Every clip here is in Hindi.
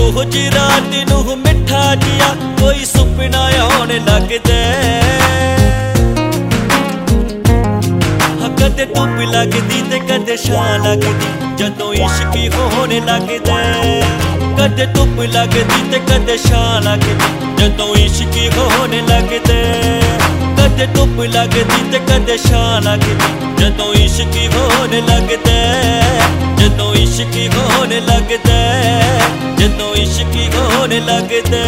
रोज रात नूं मिठा जिया कोई सुपना आउण लगदा। कदे धुप लगदी ते कदे छां लगदी जदों इश्क होण लगदा। कदे धुप लगदी ते कदे छां लगदी जदों इश्क होण लगदा। कदे धुप लगदी ते कदे छां लगदी जदों इश्क होण लगदा। जदों इश्क होण लगदा, जदों इश्क होण लगदा।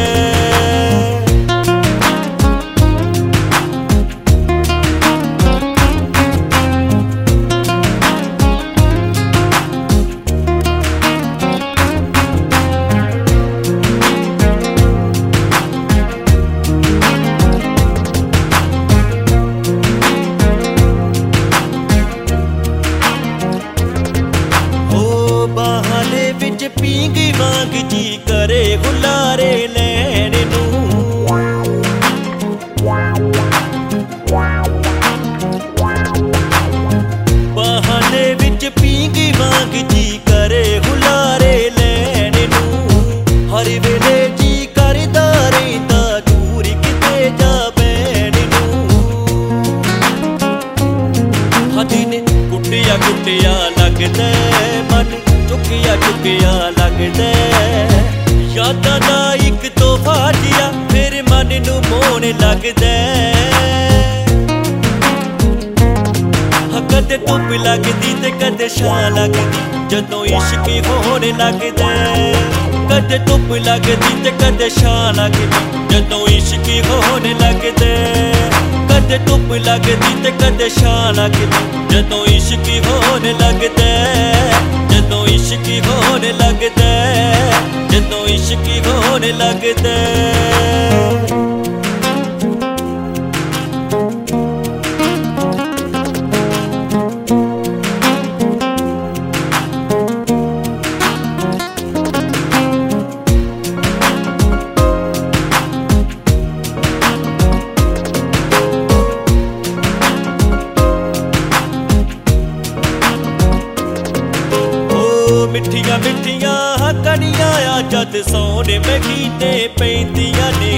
पींग वांग जी करे हुलारे लैण नूं। बहाने विच पींग वांग जी करे हुलारे लैण नूं। हर वेले जी करदा रहिंदा दूर किते जा बैण नूं। दिन कुटिया कुटिया लगदा मन चुकिया चुकिया लगदा। यादां दा इक तोहफा जिया मेरे मन नूं मोहण लगदा। कदे धुप लगदी ते कदे छां लगदी जदों इश्क होण लगदा। कदे धुप लगदी ते कदे छां लगदी जदों इश्क होण लगदा। कदे धुप लगदी ते कदे छां लगदी जदों इश्क होण लगदा। जदों इश्क होण लगदा, जदों इश्क होण लगदा। मिठिया मिठिया कनिया आ जद सौण महीने पैंदियां ने।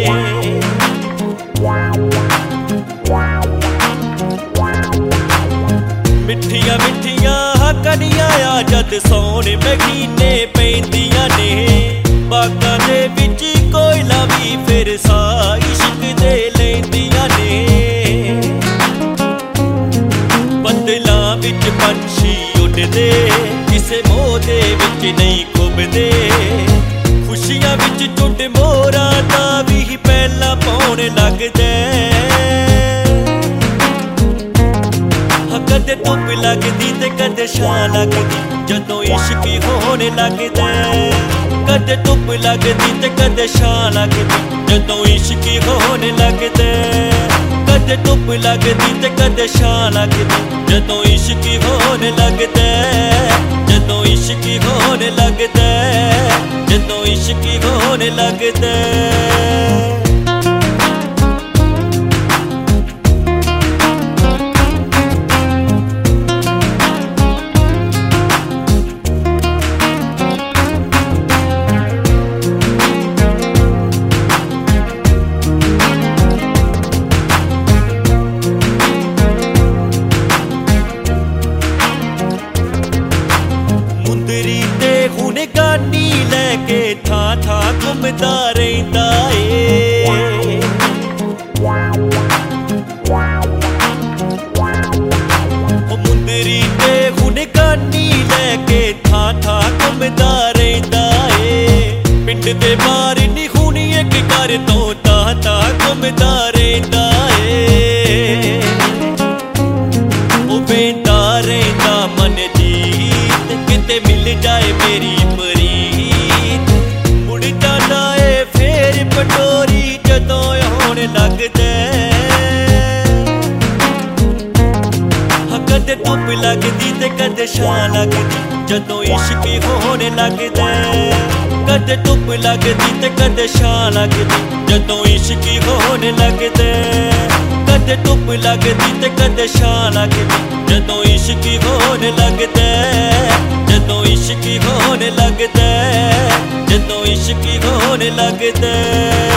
मिठिया मिठिया कनिया आ जद सौण महीने पैंदियां ने। बागां दे विच कोयला भी फिर सा इश्क दे लैंदियां ने। बदलां विच पंछी उड़दे किसे मोह दे विच नहीं खुबदे। खुशियां विच टुट मोरां दा भी पैला पाउण लगदा। कदे धुप लगदी ते कदे छां लगदी जदों इश्क होण लगदा। कदे धुप लगदी ते कदे छां लगदी जदों इश्क होण लगदा। कदे धुप लगदी ते कदे छां लगदी जदों इश्क होण लगदा। जदों इश्क होण लगदा, जदों इश्क होण लगदा। गानी लैके थां थां घुमदा रहिंदा ए। मुंदरी ते हुण गानी लैके थां थां घुमदा रहिंदा ए। पिंड दे बाहर नी हुण इक घर तों तां तां घुमदा रहिंदा ए। ओ वेंदा रहिंदा मन जीत किते मिल जाए मेरी परीत। मुड़ जांदा ए फेर पटोरी जदों होण लगदा। कदे धुप लगदी ते कदे छां लगदी जदों इश्क होण लगदा। कदे धुप लगदी ते कदे छां लगदी जदों इश्क होण लगदा। कदे धुप लगदी ते कदे छां लगदी जदों इश्क होण लगदा। जदों इश्क होण लगदा। जदों इश्क होने लगदा।